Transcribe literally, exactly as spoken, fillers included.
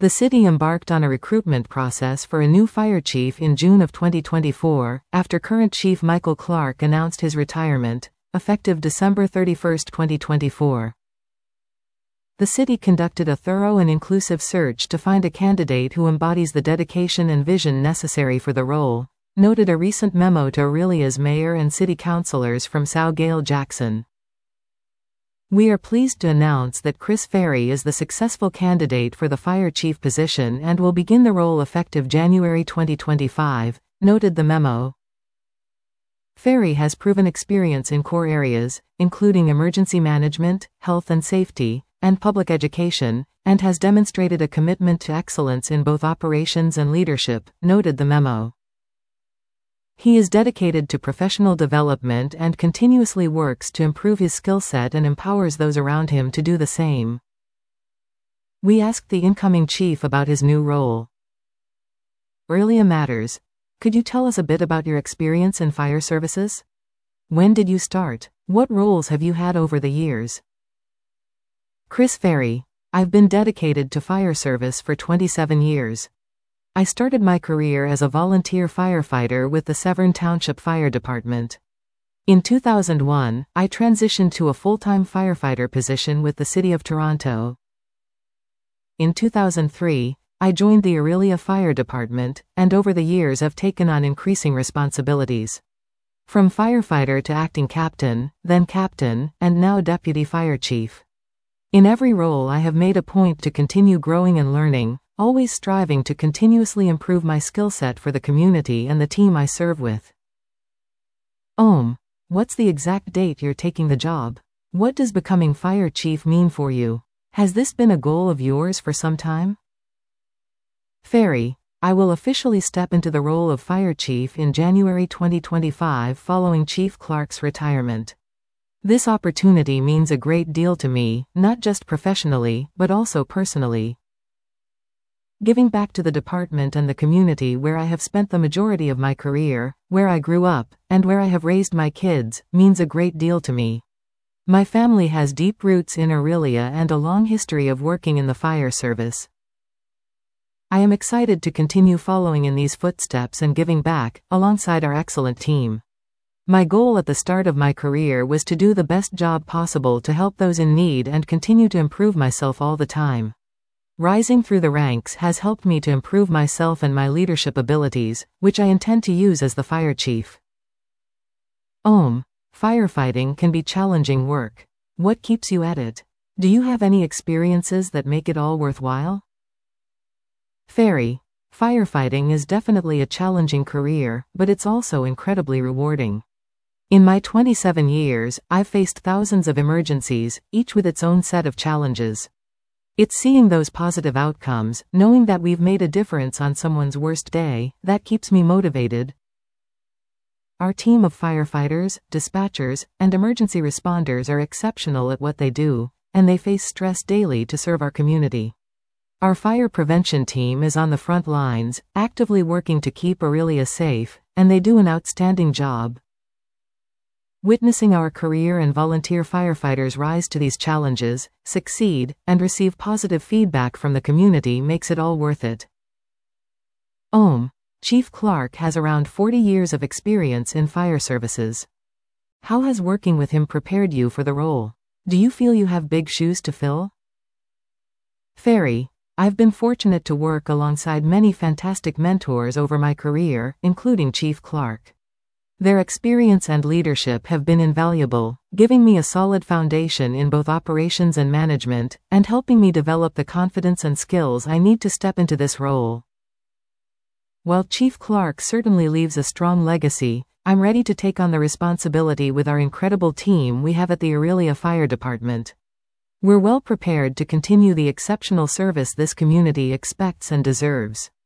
The city embarked on a recruitment process for a new fire chief in June of twenty twenty-four, after current chief Michael Clark announced his retirement, effective December thirty-first, twenty twenty-four. The city conducted a thorough and inclusive search to find a candidate who embodies the dedication and vision necessary for the role, noted a recent memo to Aurelia's mayor and city councilors from São Gail Jackson. We are pleased to announce that Chris Ferry is the successful candidate for the fire chief position and will begin the role effective January twenty twenty-five, noted the memo. Ferry has proven experience in core areas, including emergency management, health and safety, and public education, and has demonstrated a commitment to excellence in both operations and leadership, noted the memo. He is dedicated to professional development and continuously works to improve his skill set and empowers those around him to do the same. We asked the incoming chief about his new role. Aurelia Matters. Could you tell us a bit about your experience in fire services? When did you start? What roles have you had over the years? Chris Ferry. I've been dedicated to fire service for twenty-seven years. I started my career as a volunteer firefighter with the Severn Township Fire Department. In two thousand one, I transitioned to a full-time firefighter position with the City of Toronto. In two thousand three, I joined the Aurelia Fire Department, and over the years have taken on increasing responsibilities. From firefighter to acting captain, then captain, and now deputy fire chief. In every role I have made a point to continue growing and learning, always striving to continuously improve my skill set for the community and the team I serve with. Om. What's the exact date you're taking the job? What does becoming fire chief mean for you? Has this been a goal of yours for some time? Ferry. I will officially step into the role of fire chief in January twenty twenty-five following Chief Clark's retirement. This opportunity means a great deal to me, not just professionally, but also personally. Giving back to the department and the community where I have spent the majority of my career, where I grew up, and where I have raised my kids, means a great deal to me. My family has deep roots in Aurelia and a long history of working in the fire service. I am excited to continue following in these footsteps and giving back, alongside our excellent team. My goal at the start of my career was to do the best job possible to help those in need and continue to improve myself all the time. Rising through the ranks has helped me to improve myself and my leadership abilities, which I intend to use as the fire chief. Om. Firefighting can be challenging work. What keeps you at it? Do you have any experiences that make it all worthwhile? Ferry. Firefighting is definitely a challenging career, but it's also incredibly rewarding. In my twenty-seven years, I've faced thousands of emergencies, each with its own set of challenges. It's seeing those positive outcomes, knowing that we've made a difference on someone's worst day, that keeps me motivated. Our team of firefighters, dispatchers, and emergency responders are exceptional at what they do, and they face stress daily to serve our community. Our fire prevention team is on the front lines, actively working to keep Aurelia safe, and they do an outstanding job. Witnessing our career and volunteer firefighters rise to these challenges, succeed, and receive positive feedback from the community makes it all worth it. Om. Chief Clark has around forty years of experience in fire services. How has working with him prepared you for the role? Do you feel you have big shoes to fill? Ferry. I've been fortunate to work alongside many fantastic mentors over my career, including Chief Clark. Their experience and leadership have been invaluable, giving me a solid foundation in both operations and management, and helping me develop the confidence and skills I need to step into this role. While Chief Clark certainly leaves a strong legacy, I'm ready to take on the responsibility with our incredible team we have at the Aurelia Fire Department. We're well prepared to continue the exceptional service this community expects and deserves.